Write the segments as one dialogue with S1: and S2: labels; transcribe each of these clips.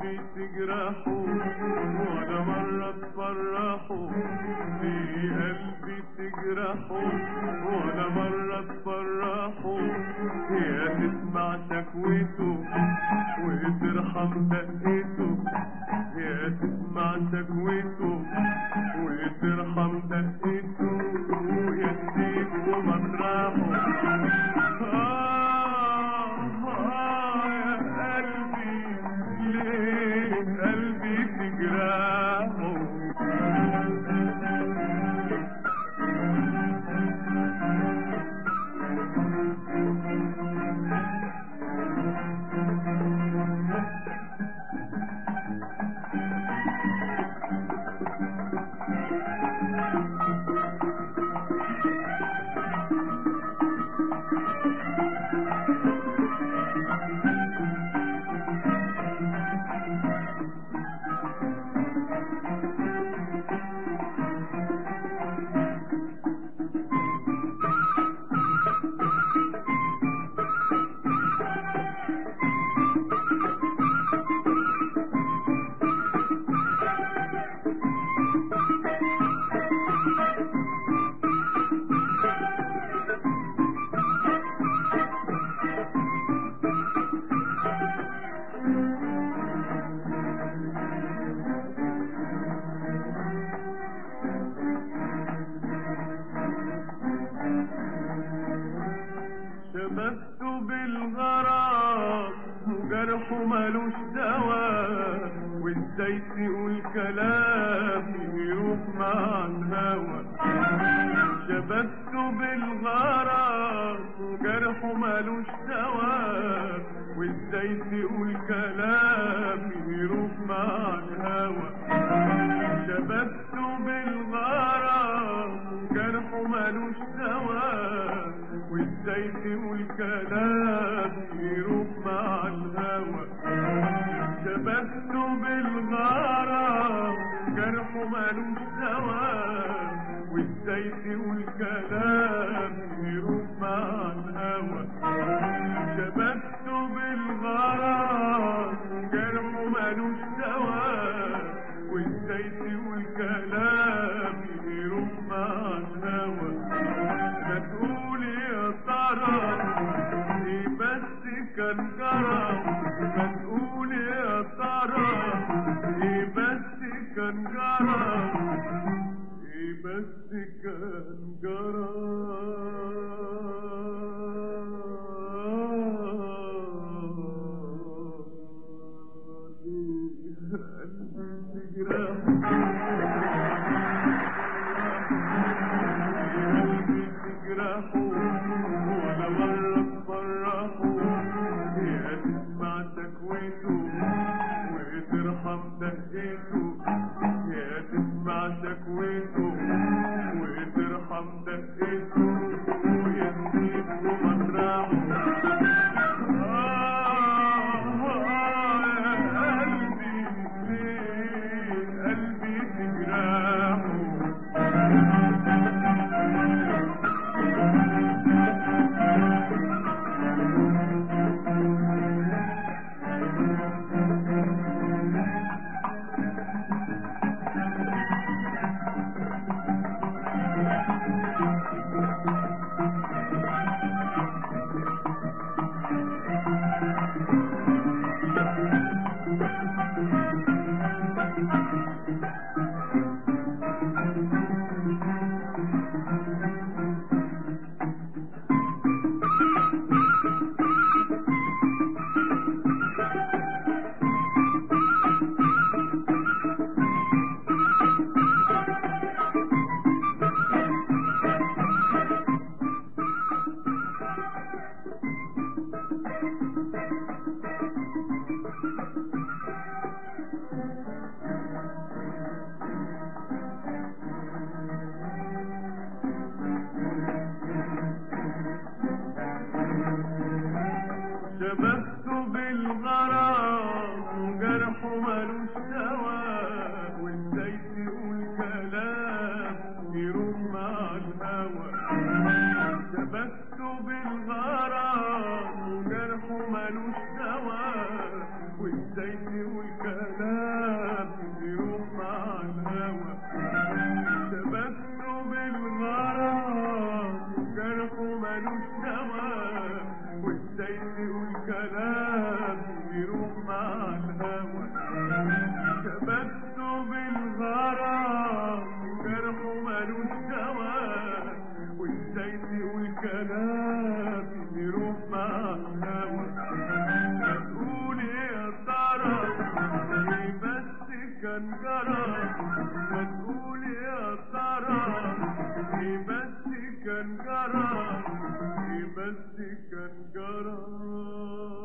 S1: قلبي تجرحه ولا مرة تفرحه، في قلبي تجرحه ولا مرة تفرحه، يا تسمع شكوته وترحم دقته، يا تسمع شكوته وترحم دقته، يا تسيبه مطرحه. يا قلبي ليه قلبي تجرحه؟ شبكته بالغرام وجرحه مالوش دواء، وازاي تقول كلام يروح مع الهوى. شبكته بالغرام وجرحه مالوش دواء، وازاي تقول كلام يروح مع الهوى. شبكته بالغرام وجرحه مالوش دواء، وازاي تقول كلام يروح مع الهوى. شبكته بالغرام جرحه مالوش دواء، وازاي تقول كلام يروح مع الهوى. شبكته بالغرام جرحه مالوش دواء، وازاي تقول كلام يروح مع الهوى. ما تقول يا ترى ايه بس كان جرى، ما تقول يا ترى ايه بس كان جرى، ايه بس كان جرى. ولا مرة تفرحه، يا تسمع شكوته وترحم دقته، يا تسمع شكوته وترحم دقته، يا تسيبه مطرحه. يا قلبي ليه قلبي تجرحه؟ وازاي تقول كلام يروح مع الهوى شبكته بالغرام جرحه ملوش دواء وازاي تقول كلام يروح مع الهوى شبكته بالغرام جرحه ملوش دواء وازاي تقول كلام يروح مع الهوى تقول يا ترى ايه بس كان جرى تقول يا ترى ايه بس كان جرى ايه بس كان جرى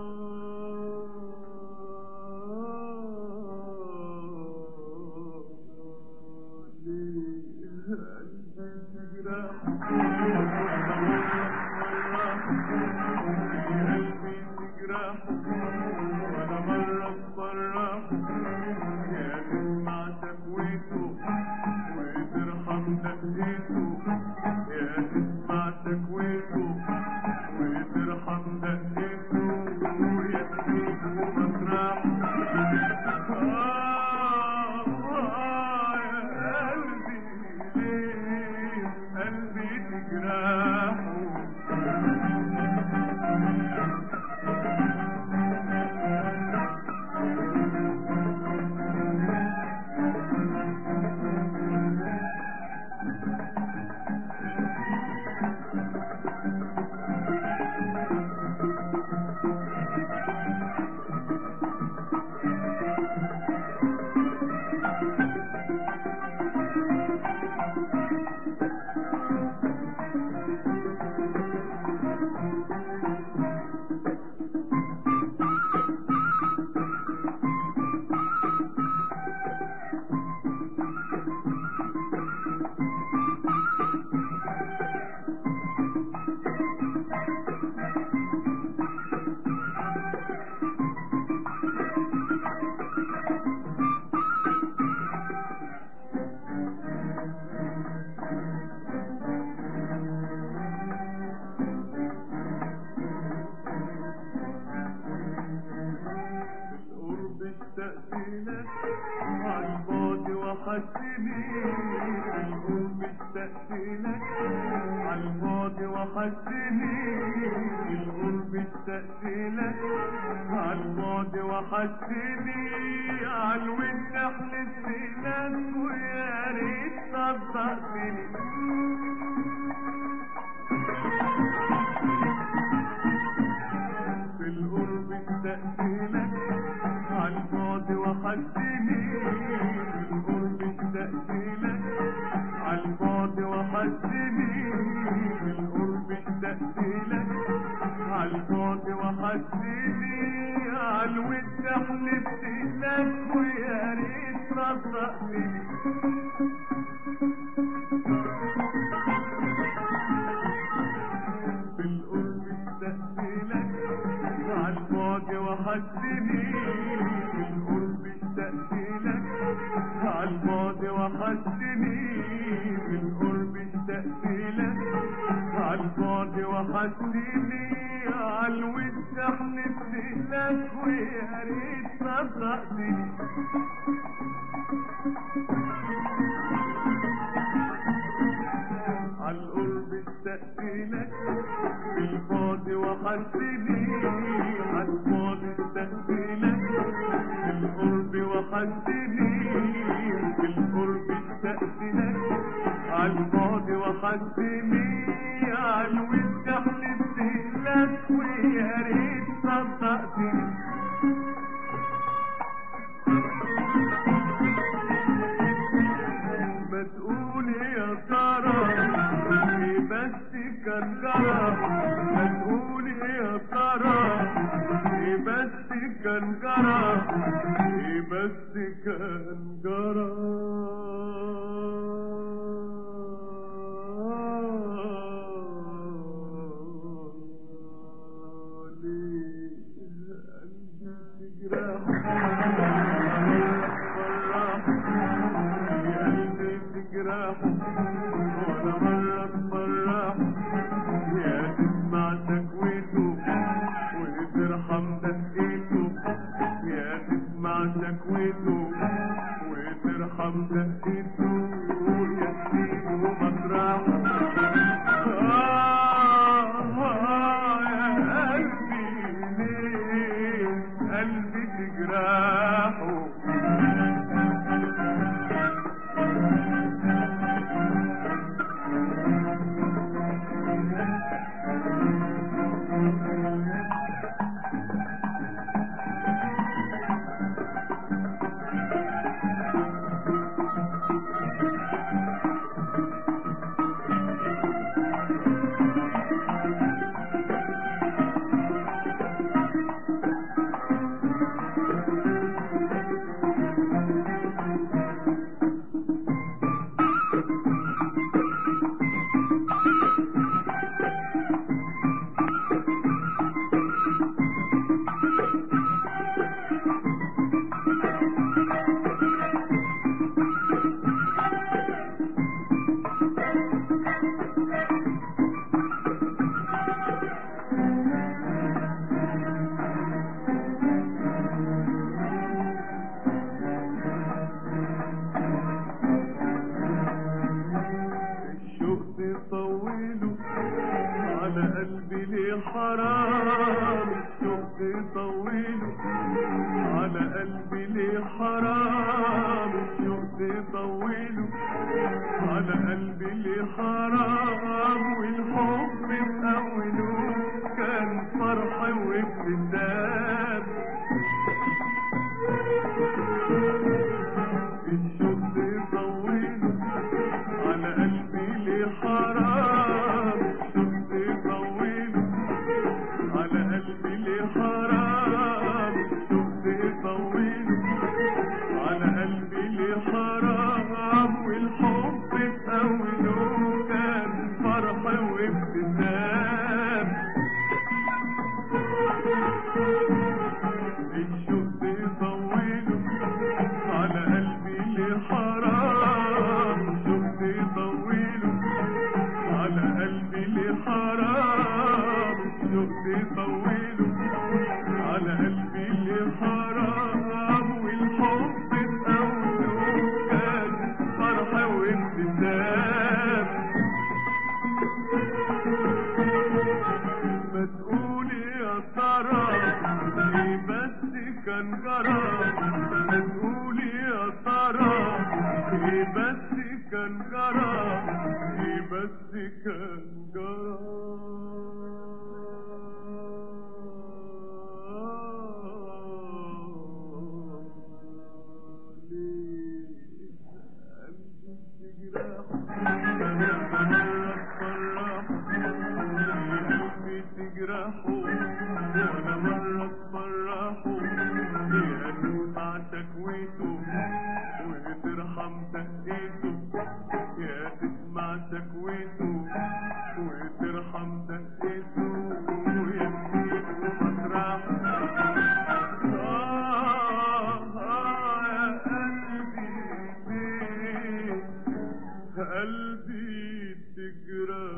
S1: ولا مرة تفرح يا تسمع تكويته وترحم دقيته يا تسمع تكويته وترحم دقيته يكفيك ومطرح يا قلبي ليه قلبي تجرحه اشتقتلك عالبعد وحشتني القرب اشتقتلك عالبعد وحشتني القرب اشتقتلك عالبعد وحشتني عالود حلفت لك ويا ريت صدقتني في القرب اشتقتلك عالبعد وحشتني القرب اشتقتلك عالبعد وحشتني القرب اشتقتلك عالبعد وحشتني عالود حلفت لك ويا ريت صدقتني في القرب اشتقتلك عالبعد وحشتني القرب اشتقتلك عالبعد وحشتني القرب اشتقتلك عالبعد وحشتني عالود حلفت لك ويا ريت صدقتني عالقرب اشتقتلك بالبعد وحشتني عالبعد اشتقتلك بالقرب وحشتني بالقرب اشتقتلك عالبعد وحشتني عالود حلفت لك ويا ريت صدقتني ما تقول يا ترى ايه بس كان جرى ما تقول يا ترى ايه بس كان جرى ايه بس كان جرى ليه قلبي تجرح ولا مرة تفرح يا تسمع تكويته وترحم دقيته شكوته وترحم دقته ويسيبه مطرحه. يا قلبي ليه قلبي تجرحه؟ حرام الشوق يطوله على قلبي ليه حرام الشوق يطوله على قلبي ليه حرام والحب بأوله كان فرح وابتسام الشوق يطوله على قلبي ليه حرام الشوق يطوله على قلبي ليه حرام الشوق يطوله على قلبي ليه حرام والحب بأوله كان فرح وابتسام الشوق يطوله على قلبي ليه حرام الشوق يطوله على قلبي ليه حرام الشوق يطوله على قلبي ليه حرام والحب بأوله كان فرح وابتسام ما تقولي يا ترى ايه بس كان جرى ما تقولي يا ترى ايه بس كان جرى ايه بس كان تجرحه ولا مرة تفرحه يسمع شكوته وترحم دقته يا تسمع شكوته وترحم دقته ويسيبه مطرحه يا قلبي ليه قلبي تجرح